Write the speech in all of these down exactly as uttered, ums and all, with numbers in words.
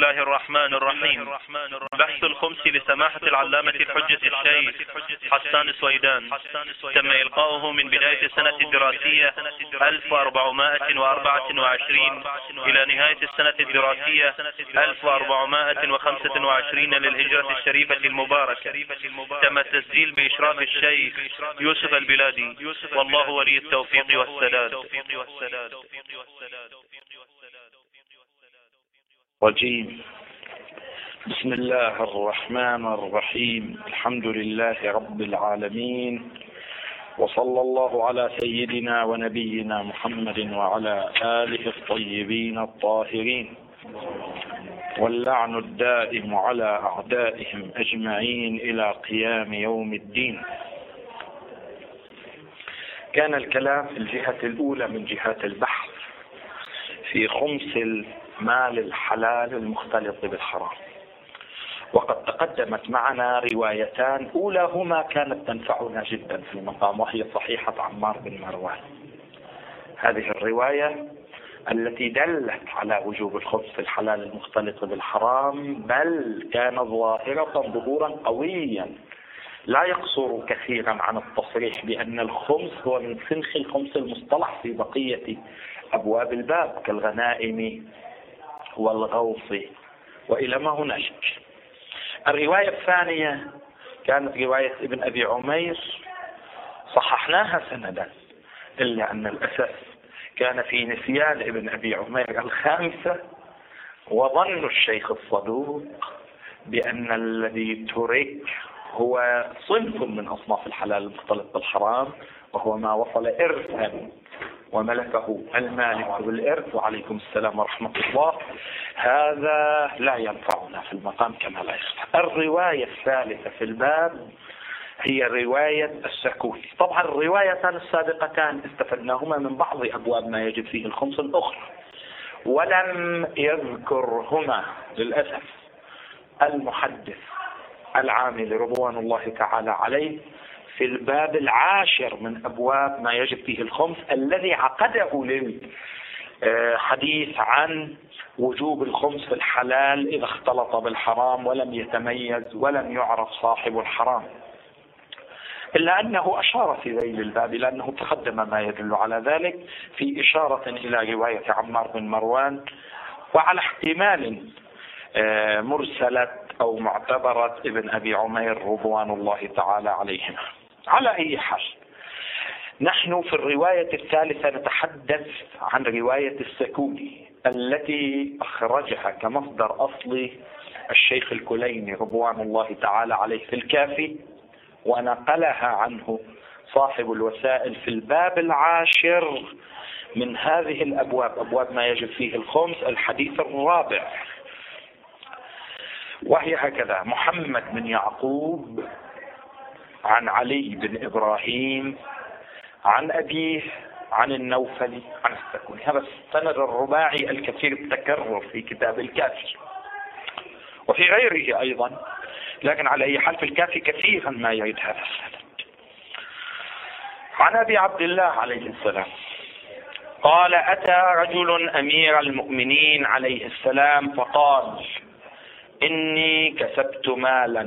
الله الرحمن الرحيم. بحث الخمس لسماحة العلامة الحجة الشيخ حسان سويدان تم إلقاؤه من بداية السنة الدراسية ألف وأربعمائة وأربعة وعشرين إلى نهاية السنة الدراسية ألف وأربعمائة وخمسة وعشرين للهجرة الشريفة المباركة. تم التسجيل بإشراف الشيخ يوسف البلادي، والله ولي التوفيق والسداد. رجيم. بسم الله الرحمن الرحيم. الحمد لله رب العالمين، وصلى الله على سيدنا ونبينا محمد وعلى آله الطيبين الطاهرين، واللعن الدائم على أعدائهم أجمعين إلى قيام يوم الدين. كان الكلام في الجهة الأولى من جهات البحث في خمس المال الحلال المختلط بالحرام، وقد تقدمت معنا روايتان أولاهما كانت تنفعنا جدا في المقام، وهي صحيحة عمار بن مروان. هذه الرواية التي دلت على وجوب الخمس الحلال المختلط بالحرام، بل كانت ظاهرة ظهورا قويا لا يقصر كثيرا عن التصريح بأن الخمس هو من سنخ الخمس المصطلح في بقية أبواب الباب كالغنائم والغوص وإلى ما هنالك. الرواية الثانية كانت رواية ابن أبي عمير، صححناها سندا، إلا أن الأساس كان في نسيان ابن أبي عمير الخامسة، وظن الشيخ الصدوق بأن الذي ترك هو صنف من أصناف الحلال المختلط بالحرام، وهو ما وصل إرثا وملكه المالك بالإرث، وعليكم السلام ورحمة الله. هذا لا ينفعنا في المقام كما لا يخفى. الرواية الثالثة في الباب هي رواية السكوت. طبعا الروايتان السابقتان استفدناهما من بعض أبواب ما يجب فيه الخمس الأخرى، ولم يذكرهما للأسف المحدث العامل رضوان الله تعالى عليه في الباب العاشر من أبواب ما يجب فيه الخمس، الذي عقده للحديث عن وجوب الخمس في الحلال إذا اختلط بالحرام ولم يتميز ولم يعرف صاحب الحرام، إلا أنه أشار في ذيل الباب لأنه تقدم ما يدل على ذلك في إشارة إلى رواية عمار بن مروان، وعلى احتمال مرسلة أو معتبرة ابن أبي عمير رضوان الله تعالى عليهما. على أي حال، نحن في الرواية الثالثة نتحدث عن رواية السكوني التي أخرجها كمصدر أصلي الشيخ الكليني رضوان الله تعالى عليه في الكافي، ونقلها عنه صاحب الوسائل في الباب العاشر من هذه الأبواب، أبواب ما يجب فيه الخمس، الحديث الرابع، وهي هكذا: محمد بن يعقوب عن علي بن إبراهيم عن أبيه عن النوفلي عن السكوني. هذا السند الرباعي الكثير التكرر في كتاب الكافي وفي غيره أيضا، لكن على أي حال في الكافي كثيرا ما يرد هذا السند. عن أبي عبد الله عليه السلام قال: أتى رجل أمير المؤمنين عليه السلام فقال: إني كسبت مالا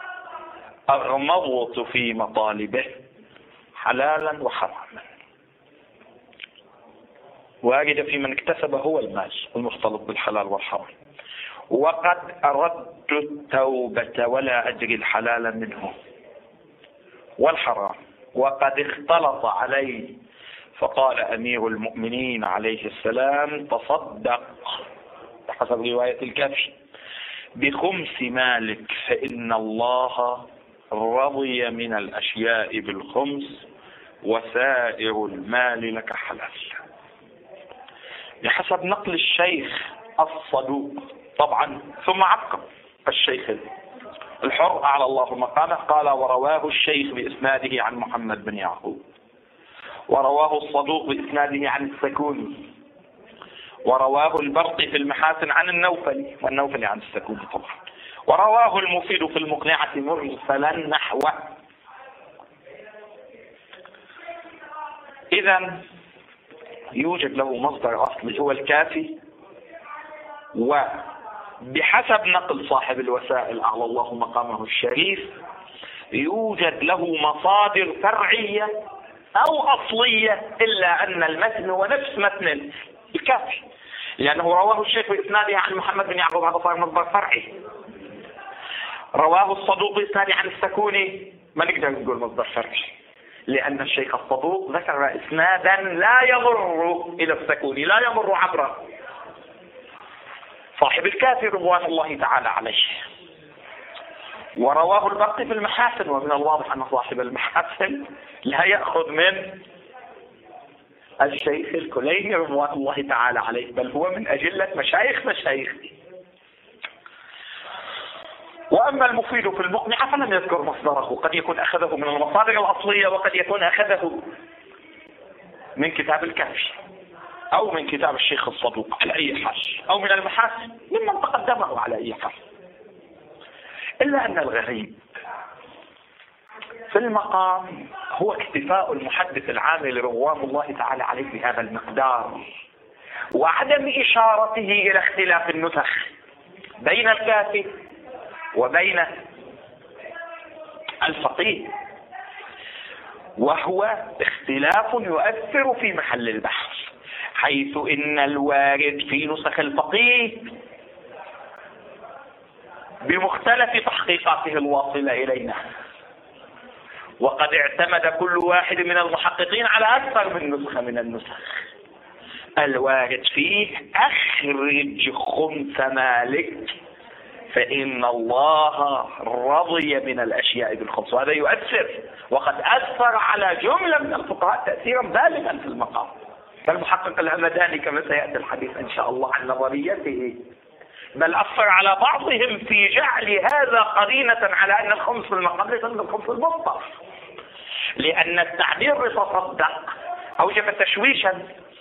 أغمضت في مطالبه حلالا وحراما. وأجد في من اكتسب هو المال المختلط بالحلال والحرام، وقد أردت التوبة ولا أجري الحلال منه والحرام، وقد اختلط علي. فقال أمير المؤمنين عليه السلام: تصدق بحسب رواية الكافي بخمس مالك، فإن الله رضي من الأشياء بالخمس وسائر المال لك حلال. بحسب نقل الشيخ الصدوق طبعا، ثم عقب الشيخ الحر أعلى الله مقامه قال: ورواه الشيخ بإسناده عن محمد بن يعقوب، ورواه الصدوق بإسناده عن السكوني، ورواه البرقي في المحاسن عن النوفلي، والنوفلي عن السكوني طبعا، ورواه المفيد في المقنعة مرسلا نحوه. إذن يوجد له مصدر أصلي هو الكافي، بحسب نقل صاحب الوسائل أعلى الله مقامه الشريف يوجد له مصادر فرعية أو أصلية، إلا أن المتن هو نفس متن الكافي، لأنه رواه الشيخ بإسناده عن محمد بن يعقوب، هذا صار مصدر فرعي. رواه الصدوق بإسناده عن السكوني، ما نقدر نقول مصدر فرعي، لأن الشيخ الصدوق ذكر إسنادا لا يمر إلى السكوني، لا يمر عبره. صاحب الكافي رضوان الله تعالى عليه، ورواه البقي في المحاسن، ومن الواضح أن صاحب المحاسن لا يأخذ من الشيخ الكليني رضوان الله تعالى عليه، بل هو من أجلة مشايخ مشايخه. وأما المفيد في المقنعة فلم يذكر مصدره، قد يكون أخذه من المصادر الأصلية، وقد يكون أخذه من كتاب الكافي أو من كتاب الشيخ الصدوق على أي حال، أو من المحاسن ممن تقدمه على أي حال. إلا أن الغريب في المقام هو اكتفاء المحدث العامل رضوان الله تعالى عليه بهذا المقدار، وعدم إشارته إلى اختلاف النسخ بين الكافي وبين الفقيه، وهو اختلاف يؤثر في محل البحث، حيث إن الوارد في نسخ الفقيه بمختلف تحقيقاته الواصلة إلينا، وقد اعتمد كل واحد من المحققين على أكثر من نسخة من النسخ. الوارد فيه أخرج خمس مالك فإن الله رضي من الأشياء بالخمس، وهذا يؤثر، وقد أثر على جملة من الفقهاء تأثيرا بالغا في المقام. فالمحقق الهمداني كما سيأتي الحديث إن شاء الله عن نظريته، بل أثر على بعضهم في جعل هذا قرينة على أن الخمس في المقام ليس من الخمس المطلق، لأن التعبير بتصدق أوجب تشويشا،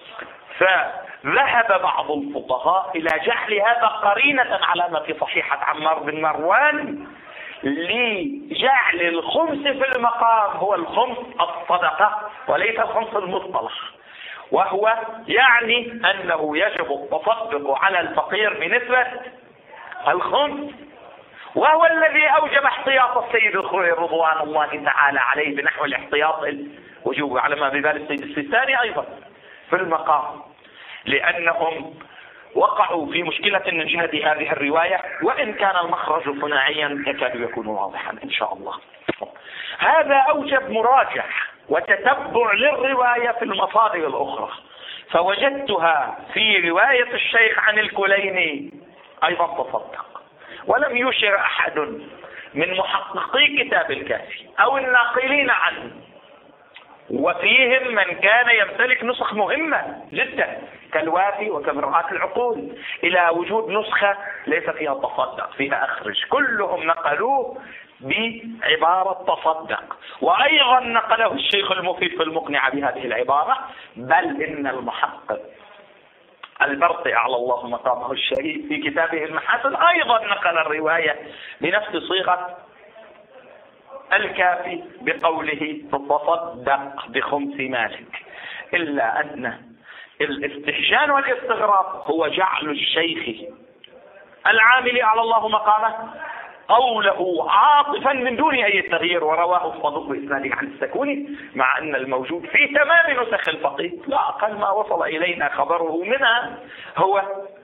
فذهب بعض الفقهاء إلى جعل هذا قرينة على ما في صحيحة عمار بن مروان لجعل الخمس في المقام هو الخمس الصدقة وليس الخمس المطلق، وهو يعني أنه يجب التصدق على الفقير بنسبة الخمس، وهو الذي أوجب احتياط السيد الخوي رضوان الله تعالى عليه بنحو الاحتياط الوجوب على ما ببال السيد السيستاني أيضا في المقام، لأنهم وقعوا في مشكلة من جهة هذه الرواية، وإن كان المخرج صناعيا يكاد يكون واضحا إن شاء الله. هذا أوجب مراجع وتتبع للرواية في المصادر الأخرى، فوجدتها في رواية الشيخ عن الكليني أيضا تصدق، ولم يشر أحد من محققي كتاب الكافي أو الناقلين عنه، وفيهم من كان يمتلك نسخ مهمة جدا كالوافي وكمرآة العقول، إلى وجود نسخة ليس فيها تصدق، فيها أخرج، كلهم نقلوه بعبارة تصدق. وأيضا نقله الشيخ المفيد في المقنعة بهذه العبارة، بل إن المحقق البرطي أعلى الله مقامه الشريف في كتابه المحاسن أيضا نقل الرواية بنفس صيغة الكافي بقوله تصدق بخمس مالك، إلا أن الاستهجان والاستغراب هو جعل الشيخ العامل على الله مقامه قوله عاطفا من دون أي تغيير، ورواه الصدوق بإسناده عن السكوني، مع أن الموجود في تمام نسخ الفقيه لا أقل ما وصل إلينا خبره منها هو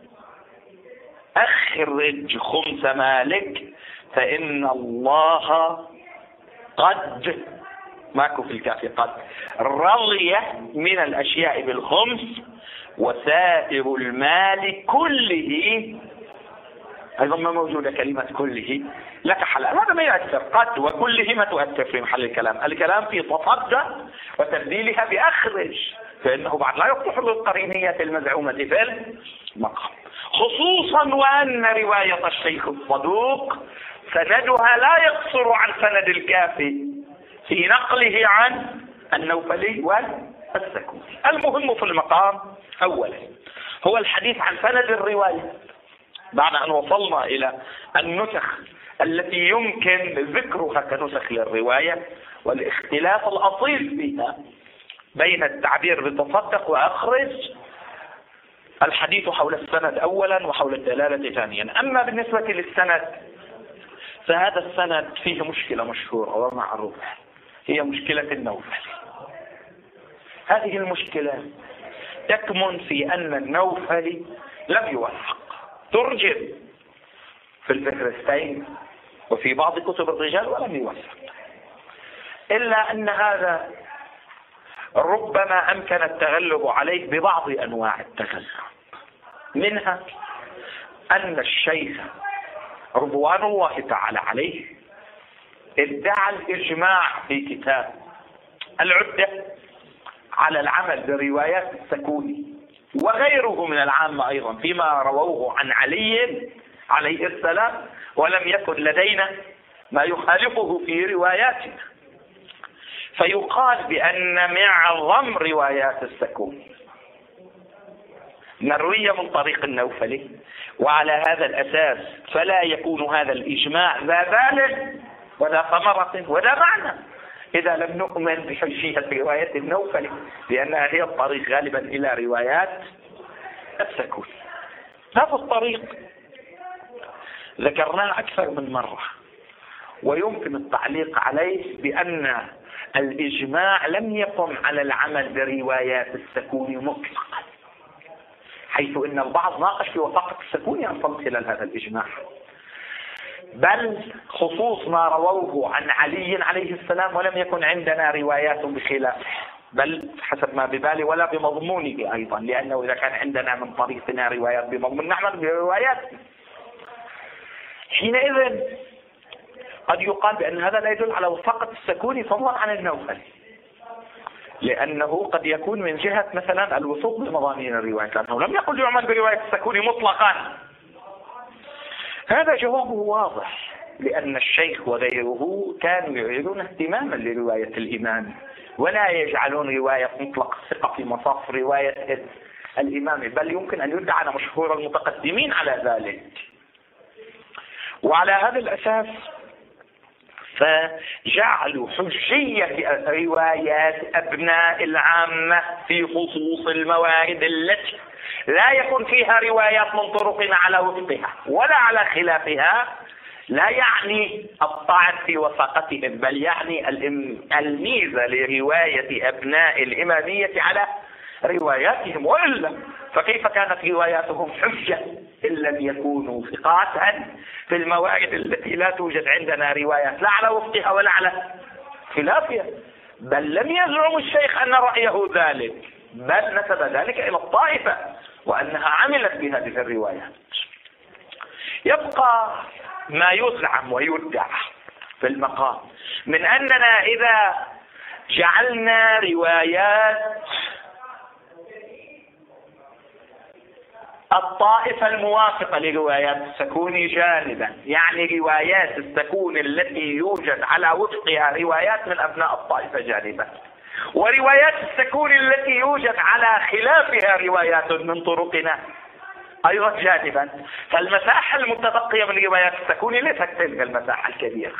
أخرج خمس مالك فإن الله قد ماكو في الكافي قد رضي من الأشياء بالخمس وسائر المال كله. أيضا ما موجودة كلمة كله لك حلال، هذا ما يؤثر، قد وكله ما تؤثر في محل الكلام، الكلام في تصدق وتبديلها بأخرج، فإنه بعد لا يصلح للقرينية المزعومة في المقام، خصوصا وأن رواية الشيخ الصدوق سندها لا يقصر عن سند الكافي في نقله عن النوفلي والسكوني. المهم في المقام أولا هو الحديث عن سند الرواية، بعد أن وصلنا إلى النسخ التي يمكن ذكرها كنسخ للرواية والاختلاف الأصيل فيها بين التعبير بتصدق وأخرج، الحديث حول السند أولا وحول الدلالة ثانيا. أما بالنسبة للسند فهذا السند فيه مشكلة مشهورة ومعروفة، هي مشكلة النوفل. هذه المشكلة تكمن في أن النوفل لم يوثق، ترجم في الفهرستين وفي بعض كتب الرجال ولم يوثق، إلا أن هذا ربما أمكن التغلب عليه ببعض أنواع التغلب، منها أن الشيخ رضوان الله تعالى عليه ادعى الإجماع في كتاب العدة على العمل بروايات السكوني وغيره من العامة أيضا فيما رووه عن علي عليه السلام، ولم يكن لدينا ما يخالفه في رواياتنا. فيقال بأن معظم روايات السكوني مروية من طريق النوفلي، وعلى هذا الأساس فلا يكون هذا الإجماع ذا بال ولا ثمرة ولا معنى إذا لم نؤمن بحجية رواية النوفلي، لأنها هي الطريق غالبا إلى روايات السكوني. هذا الطريق ذكرناه أكثر من مرة، ويمكن التعليق عليه بأن الإجماع لم يقم على العمل بروايات السكوني مطلقا، حيث ان البعض ناقش في وثاقة السكوني اصلا خلال هذا الاجماع، بل خصوص ما رووه عن علي عليه السلام ولم يكن عندنا روايات بخلافه، بل حسب ما ببالي ولا بمضمونه ايضا، لانه اذا كان عندنا من طريقنا روايات بمضمون نعمل برواياتنا. حينئذ قد يقال بان هذا لا يدل على وثاقة السكوني فضلا عن النوفلي، لأنه قد يكون من جهة مثلا الوثوق بمضامين الرواية، لأنه لم يقل يعمل برواية السكوني مطلقا. هذا جوابه واضح، لأن الشيخ وغيره كانوا يعيدون اهتماما لرواية الإمام، ولا يجعلون رواية مطلق الثقة في مصاف رواية الإمام، بل يمكن أن يدعى مشهور المتقدمين على ذلك. وعلى هذا الأساس فجعلوا حجية روايات أبناء العامة في خصوص الموارد التي لا يكون فيها روايات من طرقنا على وفقها ولا على خلافها، لا يعني الطعن في وثاقتهم، بل يعني الميزة لرواية أبناء الإمامية على رواياتهم، وإلا فكيف كانت رواياتهم حجة إن لم يكونوا ثقات في الموارد التي لا توجد عندنا روايات لا على وفقها ولا على خلافها. بل لم يزعم الشيخ أن رأيه ذلك، بل نسب ذلك إلى الطائفة وأنها عملت بهذه الروايات. يبقى ما يزعم ويدعى في المقام من أننا إذا جعلنا روايات الطائفة الموافقة لروايات السكوني جانبا، يعني روايات السكون التي يوجد على وفقها روايات من أبناء الطائفة جانبا، وروايات السكون التي يوجد على خلافها روايات من طرقنا أيضا جانبا، فالمساحة المتبقية من روايات السكون ليست تلك المساحة الكبيرة.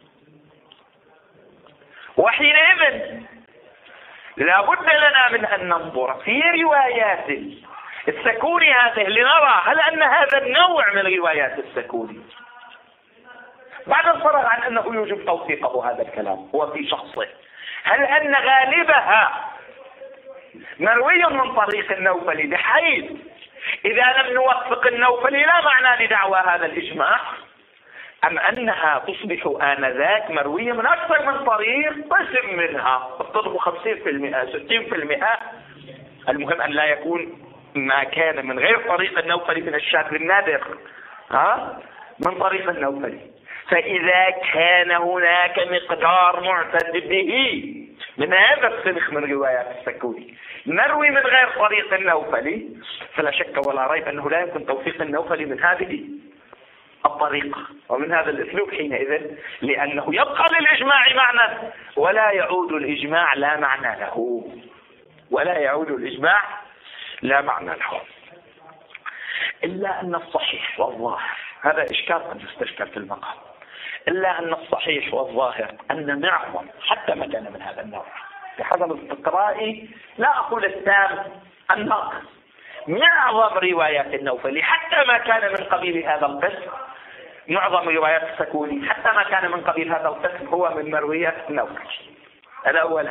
وحينئذ لا بد لنا من أن ننظر في روايات السكوني هذه لنرى هل أن هذا النوع من روايات السكوني بعد الفرغ عن أنه يوجب توثيقه هذا الكلام هو في شخصه، هل أن غالبها مروي من طريق النوفلي بحيث إذا لم نوثق النوفلي لا معنى لدعوى هذا الإجماع، أم أنها تصبح آنذاك مروية من أكثر من طريق قسم منها تضرب خمسين بالمئة ستين بالمئة، المهم أن لا يكون ما كان من غير طريق النوفلي من الشاذ النادر ها من طريق النوفلي. فإذا كان هناك مقدار معتد به من هذا السلخ من روايات السكوني نروي من غير طريق النوفلي، فلا شك ولا ريب أنه لا يمكن توثيق النوفلي من هذه الطريقة ومن هذا الأسلوب حينئذ، لأنه يبقى للإجماع معنى ولا يعود الإجماع لا معنى له، ولا يعود الإجماع لا معنى له. إلا أن الصحيح والظاهر هذا إشكال قد يستشكل في المقام، إلا أن الصحيح والظاهر أن معظم حتى ما كان من هذا النوع بحسب استقرائي لا أقول التام الناقص، معظم روايات النوفلي حتى ما كان من قبيل هذا القسم، معظم روايات السكوني حتى ما كان من قبيل هذا القسم هو من مرويات النوفلي. هذا أولا.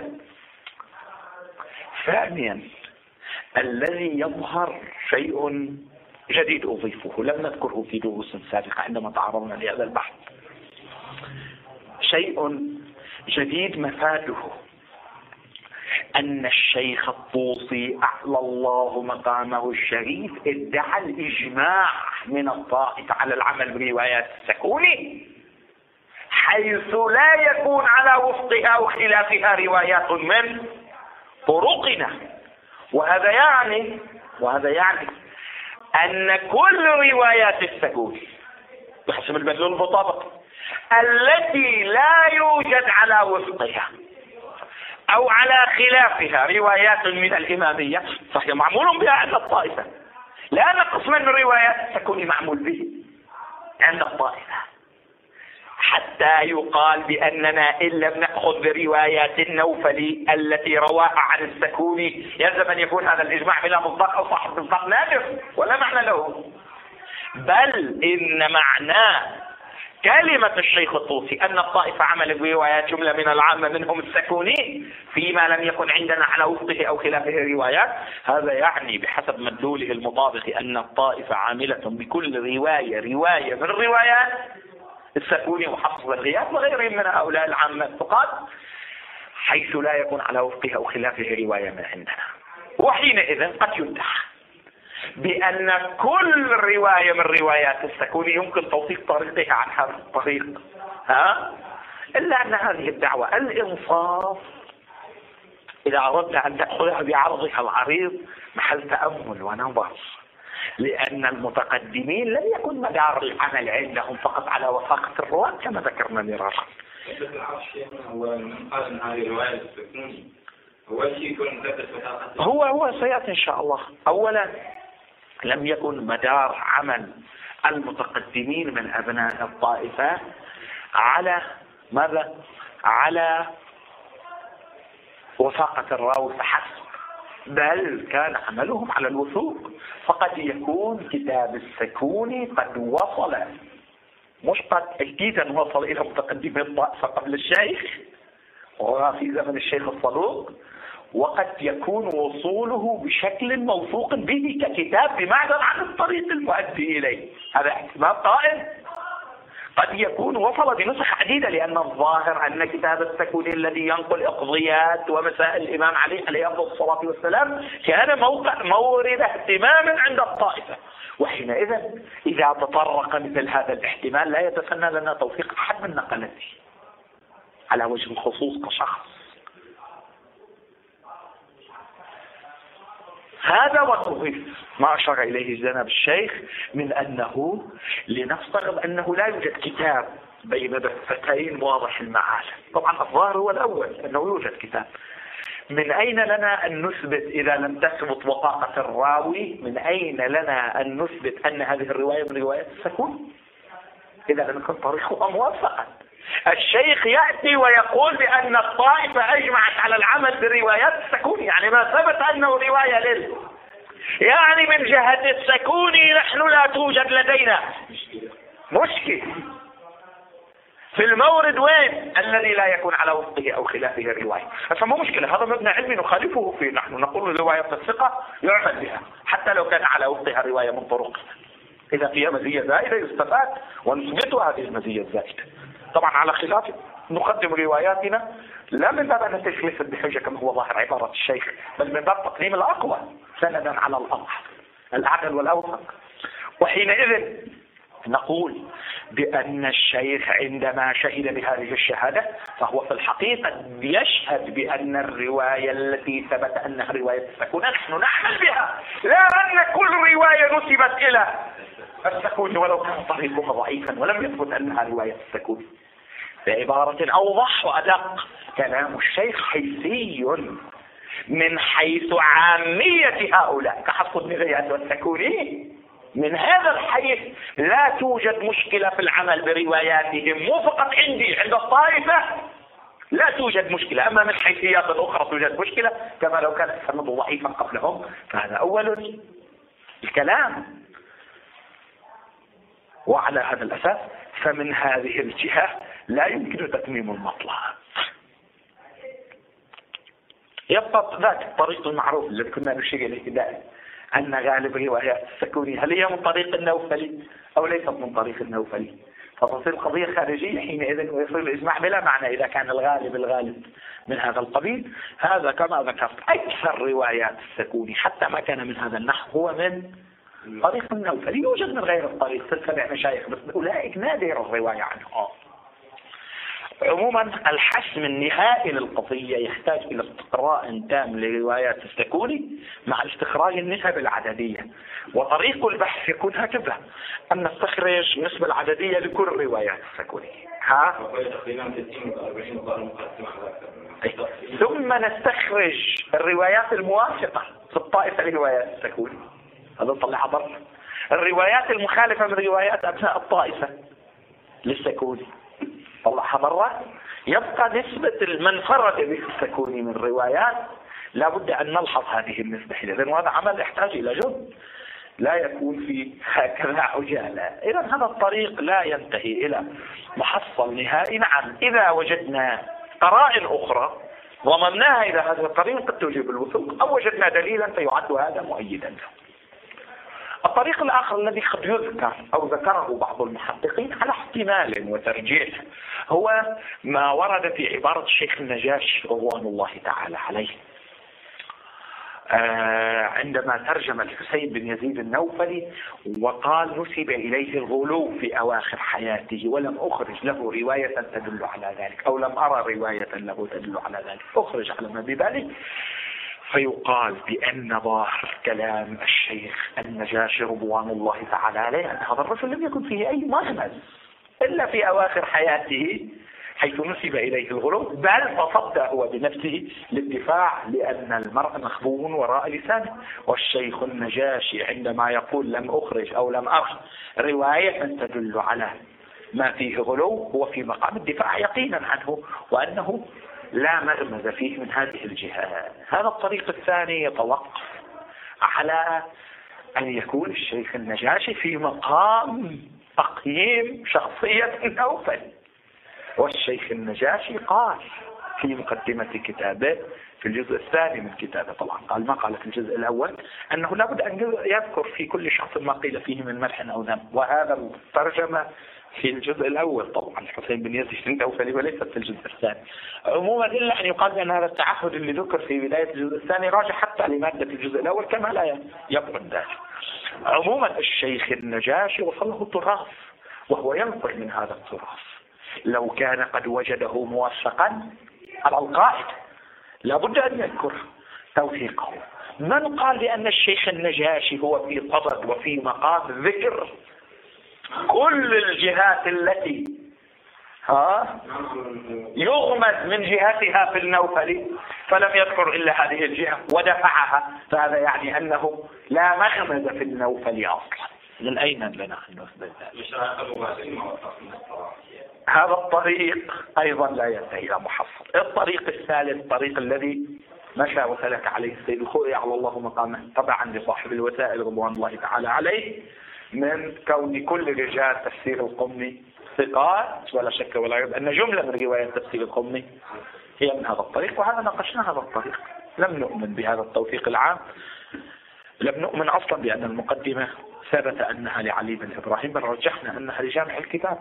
ثانيا الذي يظهر شيء جديد أضيفه لم نذكره في دروس سابقة عندما تعرضنا لهذا البحث، شيء جديد مفاده أن الشيخ الطوسي أعلى الله مقامه الشريف ادعى الإجماع من الطائفة على العمل بروايات السكوني، حيث لا يكون على وفقها أو خلافها روايات من طرقنا. وهذا يعني وهذا يعني أن كل روايات السكوني بحسب المدلول المطابق التي لا يوجد على وفقها أو على خلافها روايات من الإمامية فهي معمول بها عند الطائفة. لا نقص من روايات السكوني معمول به عند الطائفة، حتى يقال بأننا إن لم نأخذ بروايات النوفلي التي رواها عن السكوني يلزم أن يكون هذا الإجماع بلا مصداق أو صاحب مصداق نادر ولا معنى له، بل إن معناه كلمة الشيخ الطوسي أن الطائفة عمل بروايات جملة من العامة منهم السكوني فيما لم يكن عندنا على وفقه أو خلافه روايات، هذا يعني بحسب مدلوله المطابق أن الطائفة عاملة بكل رواية رواية من روايات السكوني وحفص الغياث وغيرهم من هؤلاء العامة الثقات، حيث لا يكون على وفقه أو خلافه رواية من عندنا. وحينئذ قد يدعى بأن كل رواية من روايات السكوني يمكن توثيق طريقها عن هذا الطريق، ها؟ إلا أن هذه الدعوة الإنصاف إذا أردنا أن تأخذها بعرضها العريض محل تأمل ونظر، لأن المتقدمين لم يكن مدار العمل عندهم فقط على وثاقة الرواة كما ذكرنا مرارا. هو من قال أن هذه رواية السكوني هو شيء يكون مثبت وثاقة هو هو سيأتي إن شاء الله. أولا لم يكن مدار عمل المتقدمين من أبناء الطائفة على ماذا؟ على وثاقة الراوي فحسب، بل كان عملهم على الوثوق. فقد يكون كتاب السكوني قد وصل، مش قد أكيدا وصل إلى متقدمي الطائفة قبل الشيخ وفي زمن الشيخ الصدوق، وقد يكون وصوله بشكل موثوق به ككتاب بمعدل عن الطريق المؤدي إليه، هذا احتمال قائم. قد يكون وصل بنسخ عديدة، لأن الظاهر أن كتاب السكوني الذي ينقل إقضيات ومسائل الإمام علي عليه أفضل الصلاة والسلام كان موقع مورد اهتمام عند الطائفة، وحينئذ إذا تطرق مثل هذا الاحتمال لا يتسنى لنا توثيق أحد من نقلته على وجه الخصوص كشخص. هذا وتضيف ما أشار إليه جناب الشيخ من أنه لنفترض أنه لا يوجد كتاب بين دفتين واضح المعالم. طبعا الظاهر هو الأول أنه يوجد كتاب. من أين لنا أن نثبت إذا لم تثبت وثاقة الراوي؟ من أين لنا أن نثبت أن هذه الرواية من روايات السكون إذا لم يكن طريقها موثقا؟ الشيخ يأتي ويقول بأن الطائفة أجمعت على العمل بروايات السكون، يعني ما ثبت أنه رواية لل يعني من جهة السكوني نحن لا توجد لدينا مشكلة في المورد وين الذي لا يكون على وفقه أو خلافه الرواية. فما مشكلة، هذا مبنى علمي نخالفه فيه. نحن نقول رواية الثقة يعمل بها حتى لو كان على وفقها الرواية من طرق، إذا فيها مزية زائدة يستفاد ونثبت هذه المزية الزائدة. طبعا على خلاف نقدم رواياتنا لا من باب أن تشخيص بحجة كما هو ظاهر عبارة الشيخ، بل من باب تقديم الأقوى سندا على الأضعف الأعدل والأوثق. وحينئذ نقول بأن الشيخ عندما شهد بهذه الشهادة فهو في الحقيقة يشهد بأن الرواية التي ثبت أنها رواية السكون نحن نعمل بها، لا أن كل رواية نسبت إلى السكون ولو كان طريقها ضعيفا ولم يثبت أنها رواية السكون. بعبارة أوضح وأدق، كلام الشيخ حيثي من حيث عامية هؤلاء كحفص بن غياث والسكوني. من هذا الحيث لا توجد مشكلة في العمل برواياتهم، مو فقط عندي عند الطائفة لا توجد مشكلة، أما من حيثيات أخرى توجد مشكلة كما لو كان السند ضعيفا قبلهم. فهذا أول الكلام. وعلى هذا الأساس فمن هذه الجهة لا يمكن تتميم المطلب. يبقى ذاك الطريق المعروف الذي كنا نشير إليه دائما، أن غالب روايات السكوني هل هي من طريق النوفلي أو ليست من طريق النوفلي، فتصير القضية خارجية حينئذ، ويصير الإجماع بلا معنى إذا كان الغالب الغالب من هذا القبيل. هذا كما ذكرت أكثر روايات السكوني حتى ما كان من هذا النحو هو من طريق النوفلي، يوجد من غير الطريق سلسلة مشايخ بس أولئك نادر الرواية عنه. عموما الحسم النهائي للقضية يحتاج إلى استقراء تام لروايات السكوني مع استخراج النسب العددية، وطريق البحث يكون هكذا، أن نستخرج النسبة العددية لكل روايات السكوني ها؟ ثم نستخرج الروايات الموافقة في الطائفة لروايات السكوني، هذا طلع بر الروايات المخالفة من روايات أبناء الطائفة للسكوني طلعها برا. يبقى نسبة من فرد به السكوني من روايات لا بد أن نلحظ هذه النسبة، لأن هذا عمل يحتاج إلى جهد لا يكون في هكذا عجالة. إذا هذا الطريق لا ينتهي إلى محصل نهائي. نعم إذا وجدنا قرائن أخرى ضممناها إلى هذا الطريق قد توجب الوثوق، أو وجدنا دليلا فيعد هذا مؤيدا له. الطريق الآخر الذي قد يذكر أو ذكره بعض المحققين على احتمال وترجيح هو ما ورد في عبارة الشيخ النجاشي رضوان الله تعالى عليه آه عندما ترجم الحسين بن يزيد النوفلي وقال نسب إليه الغلو في أواخر حياته ولم أخرج له رواية تدل على ذلك، أو لم أرى رواية له تدل على ذلك، أخرج على ما بذلك. فيقال بأن ظاهر كلام الشيخ النجاشي رضوان الله تعالى عليه أن هذا الرجل لم يكن فيه أي مغمز إلا في أواخر حياته حيث نسب إليه الغلو، بل تصدى هو بنفسه للدفاع لأن المرء مخبوء وراء لسانه. والشيخ النجاشي عندما يقول لم أخرج أو لم أرى رواية تدل على ما فيه غلو هو في مقام الدفاع يقينا عنه، وأنه لا مغمز فيه من هذه الجهة. هذا الطريق الثاني يتوقف على أن يكون الشيخ النجاشي في مقام تقييم شخصية النوفل. والشيخ النجاشي قال في مقدمة كتابه في الجزء الثاني من كتابه، طبعا قال ما قال في الجزء الأول أنه لابد أن يذكر في كل شخص ما قيل فيه من مدح أو ذم، وهذا الترجمة في الجزء الأول طبعا الحسين بن يزيد النوفلي وليست في الجزء الثاني. عموما إلا أن يقال بأن هذا التعهد اللي ذكر في بداية الجزء الثاني راجع حتى لمادة الجزء الأول كما لا يبعد ذلك. عموما الشيخ النجاشي وصله التراث وهو ينقل من هذا التراث، لو كان قد وجده موثقا على القائد لابد أن يذكر توثيقه. من قال بأن الشيخ النجاشي هو في صدد وفي مقام ذكر كل الجهات التي ها يغمز من جهتها في النوفلي فلم يذكر إلا هذه الجهة ودفعها، فهذا يعني أنه لا مغمز في النوفلي أصلا. من أين لنا أن نثبت هذا الطريق؟ أيضا لا ينتهي إلى محصل. الطريق الثالث الطريق الذي مشى وسلك عليه السيد الخوئي على الله مقامه طبعا لصاحب الوسائل رضوان الله تعالى عليه، من كون كل رجال تفسير القمي ثقات ولا شك ولا ريب أن جملة من روايات تفسير القمي هي من هذا الطريق، وهذا ناقشنا هذا الطريق. لم نؤمن بهذا التوثيق العام، لم نؤمن أصلا بأن المقدمة ثبت أنها لعلي بن إبراهيم، بل رجحنا أنها لجامع الكتاب،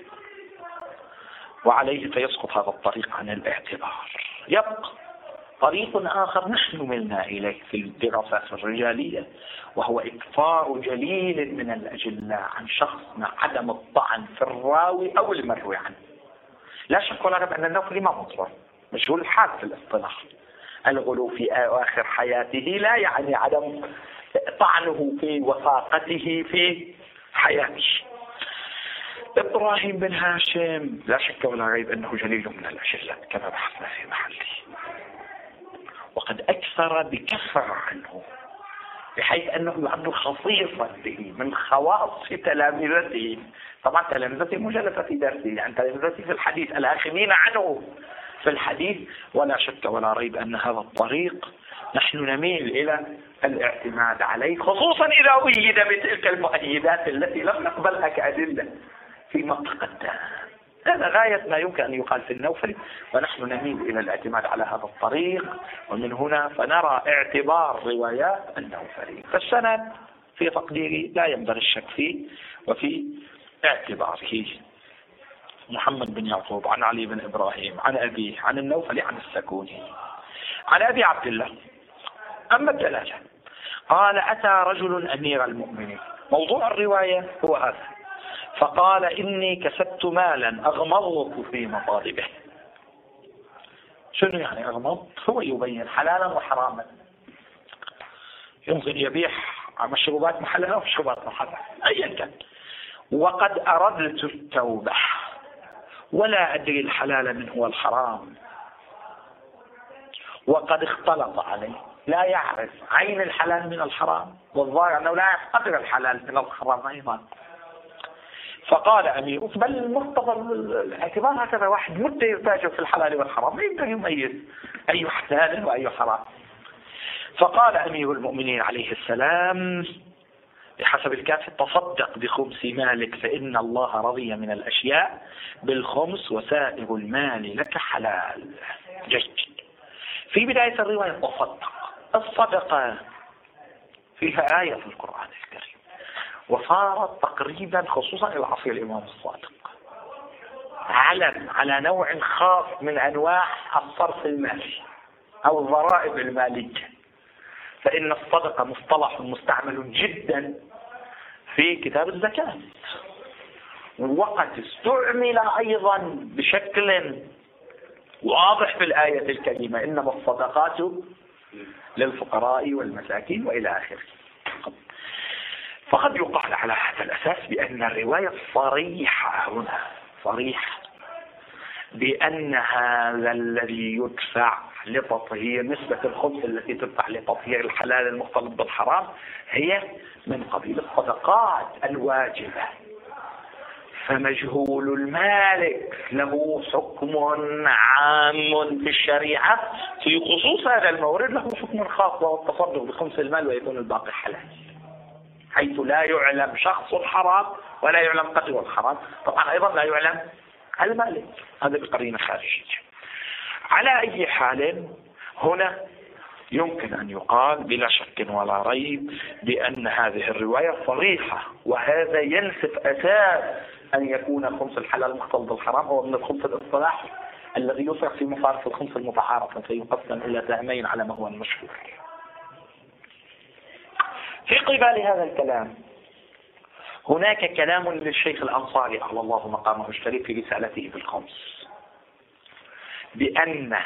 وعليه فيسقط هذا الطريق عن الاعتبار. يبقى طريق آخر نحن ملنا إليه في الدراسات الرجالية، وهو إكثار جليل من الأجلاء عن شخص مع عدم الطعن في الراوي أو المروي عنه. لا شك ولا ريب أن النوفلي ما مطلع مجهول الحال في الاصطلاح. الغلو في آخر حياته لا يعني عدم طعنه في وثاقته في حياته. إبراهيم بن هاشم لا شك ولا ريب أنه جليل من الأجلاء كما بحثنا في محله، وقد أكثر بكثرة عنه بحيث أنه يعد خصيصا به من خواص تلامذته. طبعا تلامذته مجلسة في درسه، يعني تلامذته في الحديث الآخرين عنه في الحديث. ولا شك ولا ريب أن هذا الطريق نحن نميل إلى الاعتماد عليه، خصوصا إذا أيد بتلك المؤيدات التي لم نقبلها كأدلة فيما تقدم. هذا غاية ما يمكن أن يقال في النوفلي، ونحن نميل إلى الاعتماد على هذا الطريق، ومن هنا فنرى اعتبار روايات النوفلي. فالسند في تقديري لا ينبغي الشك فيه وفي اعتباره. محمد بن يعقوب عن علي بن إبراهيم عن أبيه عن النوفلي عن السكوني عن أبي عبد الله. أما الدلالة قال: أتى رجل أمير المؤمنين. موضوع الرواية هو هذا: فقال: إني كسبت مالا أغمضت في مطالبه. شنو يعني أغمض؟ هو يبين حلالا وحراما، يمكن يبيع مشروبات محللة ومشروبات محرمة أيا كان. وقد أردت التوبة ولا أدري الحلال من هو الحرام، وقد اختلط عليه، لا يعرف عين الحلال من الحرام، والظاهر أنه لا يعرف قدر الحلال من الحرام أيضا. فقال أمير، بل المقتضى الاعتبار هكذا، واحد مدة يتاجر في الحلال والحرام ما يقدر يميز أي حلال وأي حرام. فقال أمير المؤمنين عليه السلام بحسب الكافي: تصدق بخمس مالك فإن الله رضي من الأشياء بالخمس وسائر المال لك حلال. جيد. في بداية الرواية تصدق. الصدقة فيها آية في القرآن الكريم، وصارت تقريبا خصوصا إلى عصر الإمام الصادق علم على نوع خاص من أنواع الصرف المالي أو الضرائب المالية. فإن الصدقة مصطلح مستعمل جدا في كتاب الزكاة، وقد استعمل أيضا بشكل واضح في الآية الكريمة: إنما الصدقات للفقراء والمساكين وإلى آخره. فقد يقال على هذا الأساس بأن الرواية صريحة هنا، صريحة بأن هذا الذي يدفع لتطهير نسبة الخمس التي تدفع لتطهير الحلال المختلط بالحرام هي من قبيل الصدقات الواجبة. فمجهول المالك له حكم عام في الشريعة، في خصوص هذا المورد له حكم خاص وهو التصدق بخمس المال ويكون الباقي حلال، حيث لا يعلم شخص الحرام ولا يعلم قدر الحرام. طبعا أيضا لا يعلم المالك، هذا بقرينة خارجية. على أي حال هنا يمكن أن يقال بلا شك ولا ريب بأن هذه الرواية صريحة، وهذا ينسف أساس أن يكون خمس الحلال مختلط بالحرام هو من الخمس الاصطلاحي الذي يصرف في مصارف الخمس المتعارفة، فيقسم إلى سهمين على ما هو المشهور. في قبال هذا الكلام هناك كلام للشيخ الأنصاري على الله مقامه الشريف في رسالته بالخمس، بأن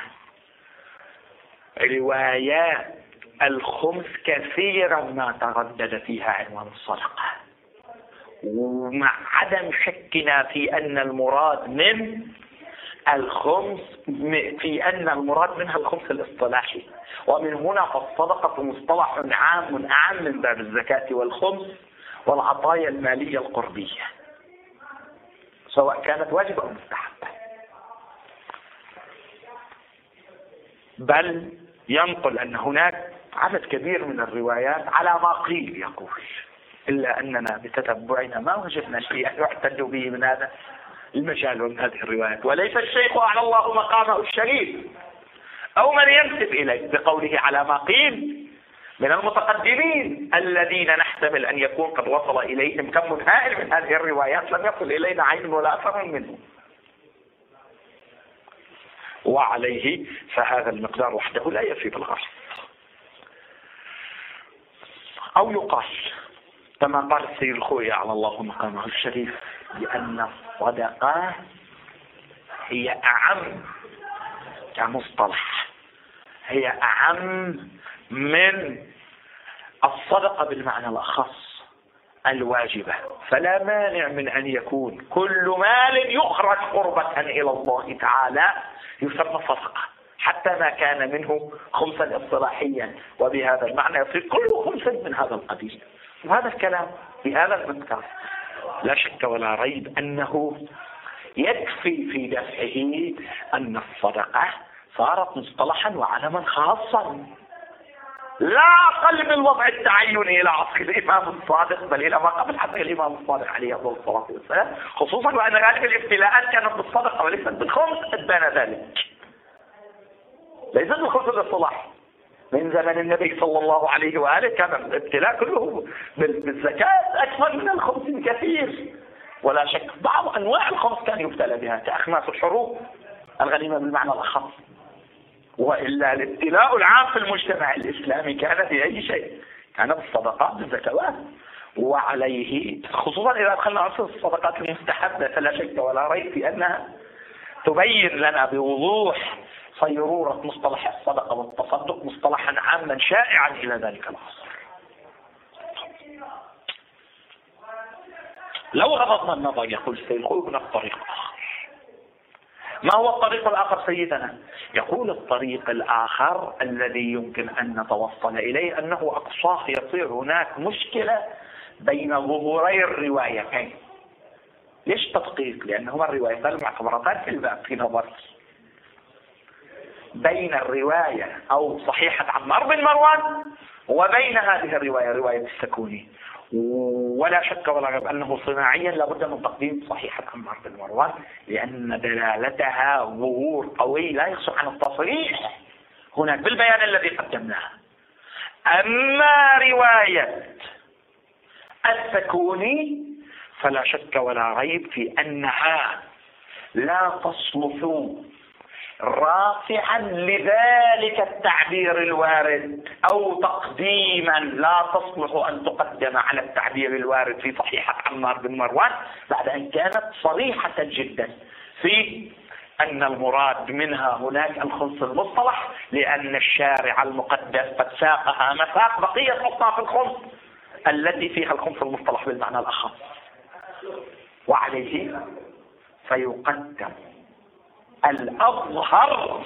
روايات الخمس كثيرا ما تردد فيها عنوان الصدقة، ومع عدم شكنا في أن المراد من الخمس في أن المراد منها الخمس الاصطلاحي. ومن هنا فالصدقة مصطلح عام أعم من باب الزكاة والخمس والعطايا المالية القربية، سواء كانت واجبة أو مستحبة. بل ينقل أن هناك عدد كبير من الروايات على ما قيل يقول، إلا أننا بتتبعنا ما وجدنا شيئا يحتج به من هذا المجال ومن هذه الروايات. وليس الشيخ على الله مقامه الشريف أو من ينسب إليه بقوله على ما قيل من المتقدمين الذين نحتمل أن يكون قد وصل إليهم كم هائل من هذه الروايات لم يصل إلينا عين ولا أثر منه. وعليه فهذا المقدار وحده لا يفي بالغرض. أو يقال كما قال السيد الخوئي على الله مقامه الشريف بأن الصدقة هي أعم كمصطلح، هي أعم من الصدقة بالمعنى الأخص الواجبة. فلا مانع من أن يكون كل مال يخرج قربة إلى الله تعالى يسمى صدقة، حتى ما كان منه خمسا اصطلاحيا، وبهذا المعنى يصير كل خمس من هذا القبيل. وهذا الكلام بهذا المقدار لا شك ولا ريب أنه يكفي في دفعه أن الصدقة صارت مصطلحا وعلما خاصا لا أقل من الوضع التعيني إلى عصر الإمام الصادق، بل إلى ما قبل حتى الإمام الصادق عليه أفضل الصلاة والسلام، خصوصا وأن غالب الابتلاءات كانت بالصدقة وليست بالخمس. أبان ذلك ليست بالخمس بالاصطلاح. من زمن النبي صلى الله عليه وآله كان الابتلاء كله بالزكاة أكثر من الخمس بكثير، ولا شك بعض أنواع الخمس كان يبتلى بها كأخماس الحروب، الغنيمة بالمعنى الأخص. وإلا الابتلاء العام في المجتمع الإسلامي كان في أي شيء، كان بالصدقات بالزكوات. وعليه خصوصا إذا دخلنا عصر الصدقات المستحبة فلا شك ولا ريب في أنها تبين لنا بوضوح صيرورة مصطلح الصدقة والتصدق مصطلحا عاما شائعا إلى ذلك العصر. لو غضضنا النظر يقول سيقول هناك طريق آخر. ما هو الطريق الآخر سيدنا؟ يقول الطريق الآخر الذي يمكن أن نتوصل إليه أنه أقصاه يصير هناك مشكلة بين ظهوري الروايتين. ليش تدقيق؟ لأنهما الروايتان معتبرتان في الباب في نظري. بين الرواية أو صحيحة عمار بن مروان وبين هذه الرواية رواية السكوني، ولا شك ولا ريب أنه صناعيا لابد من تقديم صحيحة عمار بن مروان، لأن دلالتها ظهور قوي لا يخشى عن التصريح هناك بالبيان الذي قدمناه. أما رواية السكوني فلا شك ولا ريب في أنها لا تصلح رافعا لذلك التعبير الوارد، أو تقديما لا تصلح أن تقدم على التعبير الوارد في صحيحة عمار بن مروان بعد أن كانت صريحة جدا في أن المراد منها هناك الخمس المصطلح، لأن الشارع المقدس قد ساقها مساق بقية أصناف الخمس التي فيها الخمس المصطلح بالمعنى الأخص. وعليه فيقدم الأظهر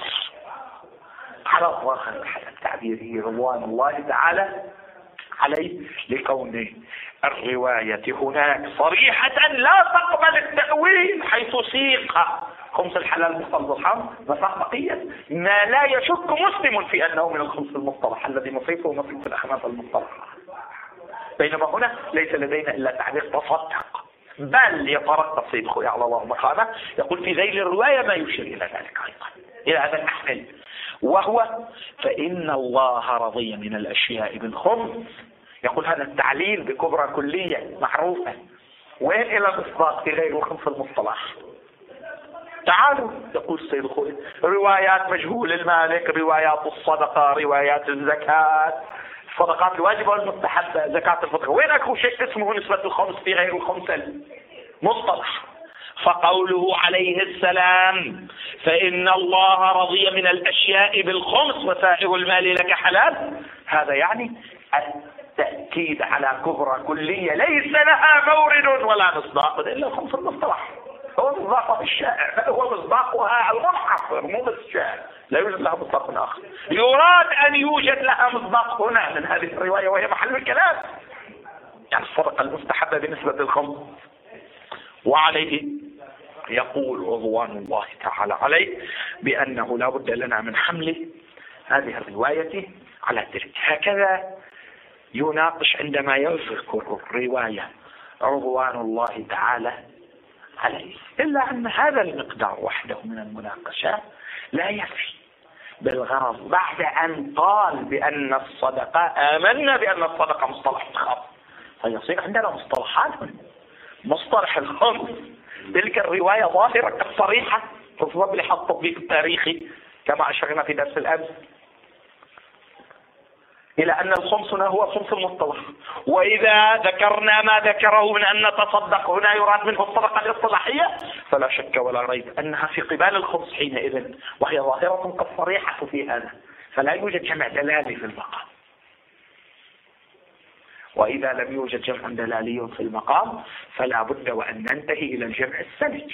على الظاهر حسب تعبيره رضوان الله تعالى عليه، لكون الرواية هناك صريحة لا تقبل التأويل، حيث سيق خمس الحلال مصطلح مساق بقية ما لا يشك مسلم في أنه من الخمس المصطلح الذي نصيفه نصيف الأخماس المصطلح. بينما هنا ليس لدينا إلا تعبير تصدق، بل يترقب سيد خوي على الله مقامه يقول في ذيل الرواية ما يشير إلى ذلك أيضا، إلى هذا المحمل، وهو فإن الله رضي من الأشياء بالخمس. يقول هذا التعليل بكبرى كلية معروفة، وين إلى الإصداق في غير الخمس المصطلح؟ تعالوا يقول السيد خوي روايات مجهول المالك، روايات الصدقة، روايات الزكاة، الصدقات الواجبة والمستحبة، زكاة الفطر، وين أكو شيء اسمه نسبة الخمس في غير الخمس المصطلح؟ فقوله عليه السلام فإن الله رضي من الأشياء بالخمس وسائر المال لك حلال، هذا يعني التأكيد على كبرى كلية ليس لها مورد ولا مصداق إلا الخمس المصطلح. هو مصداقها الشائع، هو مصداقها المنحصر مو بس الشائع، لا يوجد لها مصداق آخر. يراد أن يوجد لها مصداق هنا من هذه الرواية وهي محل الكلام، يعني الصدقة المستحبة بالنسبة للخمس. وعليه يقول رضوان الله تعالى عليه بأنه لا بد لنا من حمل هذه الرواية على درجة. هكذا يناقش عندما يذكر الرواية رضوان الله تعالى عليه، إلا أن هذا المقدار وحده من المناقشة لا يكفي بالغرض بعد أن قال بأن الصدقة آمنا بأن الصدقة مصطلح خاص، فيصير عندنا مصطلحات. مصطلح الخمس تلك الرواية ظاهرة صريحة تصب لها التطبيق التاريخي كما أشرنا في درس الأمس إلى أن الخمس هنا هو خمس المصطلح. وإذا ذكرنا ما ذكره من أن تصدق هنا يراد منه الصدقة الاصطلاحية فلا شك ولا ريب أنها في قبال الخمس حينئذ، وهي ظاهرة قد صريحة في هذا، فلا يوجد جمع دلالي في المقام. وإذا لم يوجد جمع دلالي في المقام فلا بد وأن ننتهي إلى الجمع السند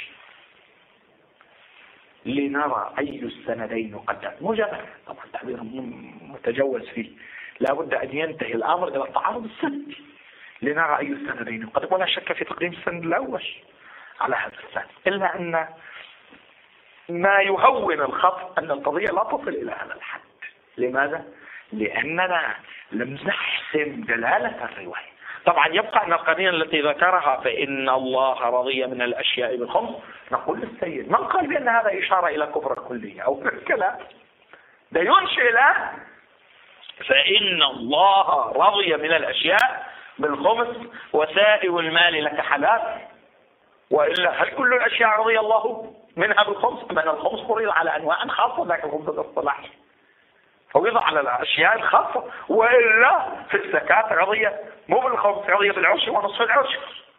لنرى أي السندين قدم. مجرد طبعا تعبير متجوز فيه، لا بد أن ينتهي الأمر إلى التعارض السندي لنرى أي السندين قدم، ولا شك في تقديم السند الأول على هذا السند، إلا أن ما يهون الخط أن القضية لا تصل إلى هذا الحد. لماذا؟ لأننا لم نحسم دلالة الرواية. طبعا يبقى أن القرينة التي ذكرها فإن الله رضي من الأشياء بالخمس، نقول للسيد من قال بأن هذا إشارة إلى كفر الكلية أو الكلام ده ينشئ له، فإن الله رضي من الأشياء بالخمس وسائر المال لك حلال، وإلا هل كل الأشياء رضي الله منها بالخمس؟ من الخمس فرض على أنواع خاصة، ذاك الخمس الاصطلاحي فرض على الأشياء الخاصة، وإلا في الزكاة رضي مو بالخمس، رضي بالعشر ونصف العشر.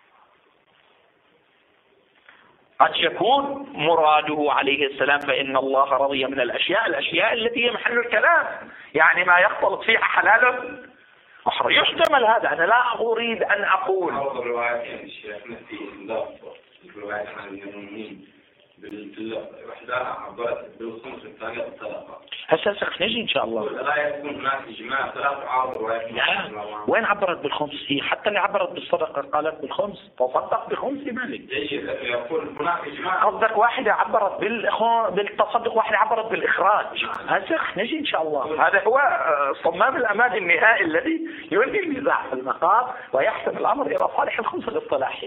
قد يكون مراده عليه السلام فإن الله رضي من الأشياء الأشياء التي هي محل الكلام، يعني ما يختلط فيها حلال محرم. يحتمل هذا، أنا لا أريد أن أقول وحدها عبرت بالخمس الثانية الطلاقة. هسه نجي إن شاء الله. لا يكون هناك إجماع ثلاث عارض روايات. وين عبرت بالخمس؟ هي حتى اللي عبرت بالصدقة قالت بالخمس، تصدق بخمس مالك. جيد، يقول هناك إجماع. قصدك واحدة عبرت بالتصدق، واحدة عبرت بالإخراج. هسه نجي إن شاء الله. هذا هو صمام الأمان النهائي الذي ينهي النزاع في المقام ويحسم الأمر إلى صالح الخمس الاصطلاحي.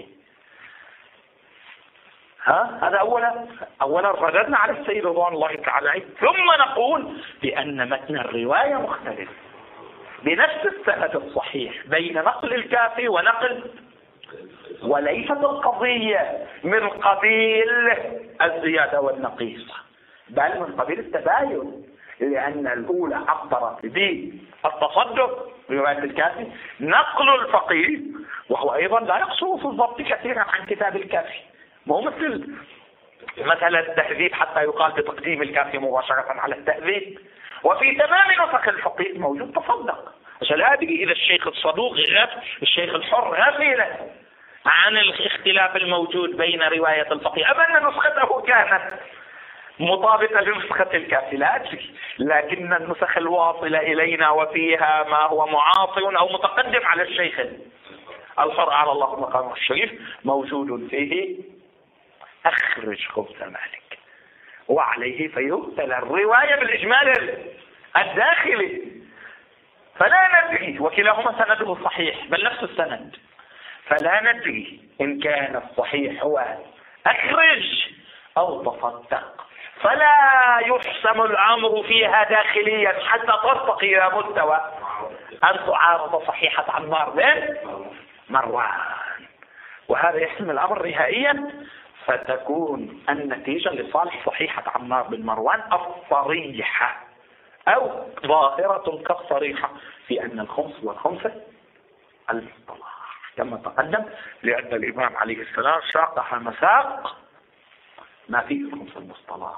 ها هذا أولا أولا رددنا على السيد رضوان الله تعالى عليه، ثم نقول بأن متن الرواية مختلف بنفس السند الصحيح بين نقل الكافي ونقل، وليست القضية من قبيل الزيادة والنقيصة بل من قبيل التباين، لأن الأولى عبرت بالتصدق رواية الكافي، نقل الفقيه وهو أيضا لا يقصر في الضبط كثيرا عن كتاب الكافي، مو مثل مثلا التهذيب حتى يقال بتقديم الكافي مباشرة على التهذيب. وفي تمام نسخ الفقيه موجود تصدق، عشان لا تجي إذا الشيخ الصدوق غف الشيخ الحر غفل عن الاختلاف الموجود بين رواية الفقيه، أما أن نسخته كانت مطابقة لنسخة الكافي لا أدري، لكن النسخ الواصلة إلينا وفيها ما هو معاصر أو متقدم على الشيخ الحر على الله مقامه الشريف موجود فيه أخرج خبز مالك، وعليه فيقتل الرواية بالإجمال الداخلي، فلا ندري وكلاهما سنده صحيح بل نفس السند، فلا ندري إن كان الصحيح هو أخرج أو تصدق، فلا يحسم الأمر فيها داخليا حتى ترتقي إلى مستوى أن تعارض صحيحة عمار بن مروان، وهذا يحسم الأمر نهائيا، فتكون النتيجة لصالح صحيحة عمار بن مروان الصريحة أو ظاهرة كالصريحة في أن الخمس والخمسة المصطلح كما تقدم، لأن الإمام عليه السلام ساقها مساق ما فيه الخمس المصطلح.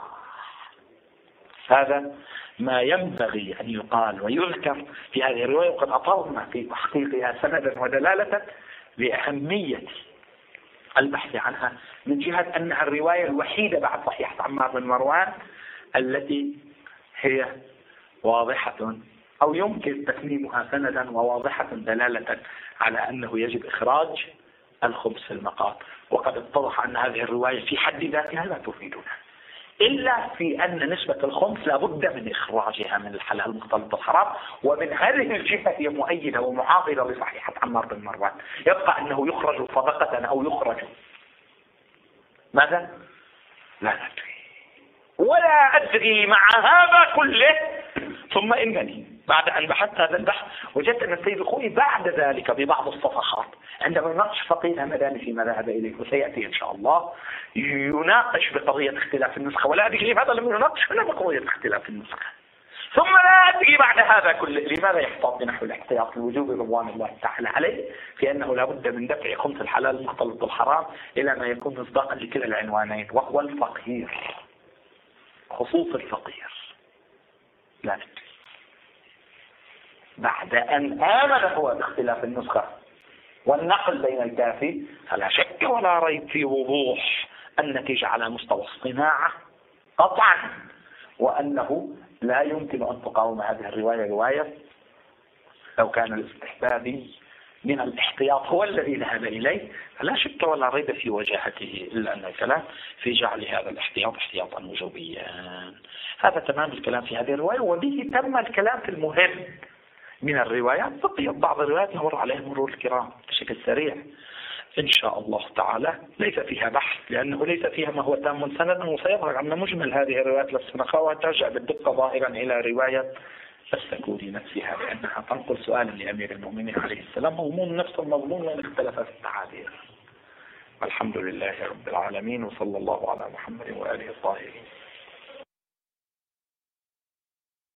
هذا ما ينبغي أن يقال ويذكر في هذه الرواية، وقد أطلنا في تحقيقها سندا ودلالة لأهمية البحث عنها، من جهة أنها الرواية الوحيدة بعد صحيحة عمار بن مروان التي هي واضحة أو يمكن تسميمها سندا وواضحة دلالة على أنه يجب إخراج الخمس في المقام. وقد اتضح أن هذه الرواية في حد ذاتها لا تفيدنا إلا في أن نسبة الخمس لابد من إخراجها من الحلال المختلط الحرام، ومن هذه الجهة هي مؤيدة ومعاضدة لصحيحة عمار بن مروان. يبقى أنه يخرج صدقة أو يخرج ماذا؟ لا ندري ولا أدري مع هذا كله. ثم إنني بعد أن بحثت هذا البحث وجدت أن السيد الخوئي بعد ذلك ببعض الصفحات عندما يناقش فقيه همداني فيما ذهب إليه وسيأتي إن شاء الله يناقش بقضية اختلاف النسخة، ولا أدري لماذا لم يناقش ولا بقضية اختلاف النسخة. ثم لا أدري بعد هذا كله لماذا يحتاط بنحو الاحتياط الوجوب رضوان الله تعالى عليه في أنه لا بد من دفع خمس الحلال المختلط بالحرام إلى ما يكون مصداقا لكلا العنوانين، وهو الفقير، خصوص الفقير. لا ندري بعد أن آمن هو باختلاف النسخة والنقل بين الكافي، فلا شك ولا ريب في وضوح النتيجة على مستوى الصناعة قطعا، وأنه لا يمكن أن تقاوم هذه الرواية رواية لو كان الاستحبابي من الاحتياط هو الذي ذهب إليه، فلا شك ولا ريب في وجاهته، إلا أن الكلام في جعل هذا الاحتياط احتياطا وجوبيا. هذا تمام الكلام في هذه الرواية، وبه تم الكلام في المهم من الروايات. بقيت بعض الروايات نمر عليها مرور الكرام بشكل سريع إن شاء الله تعالى، ليس فيها بحث لأنه ليس فيها ما هو تام سندا، وسيظهر أن مجمل هذه الروايات للسنخاء ترجع بالدقة ظاهرا إلى رواية السكوني نفسها، لأنها تنقل سؤالا لأمير المؤمنين عليه السلام مضمون نفس المضمون وإن اختلف في التعابير. والحمد لله رب العالمين، وصلى الله على محمد وآله الطاهرين.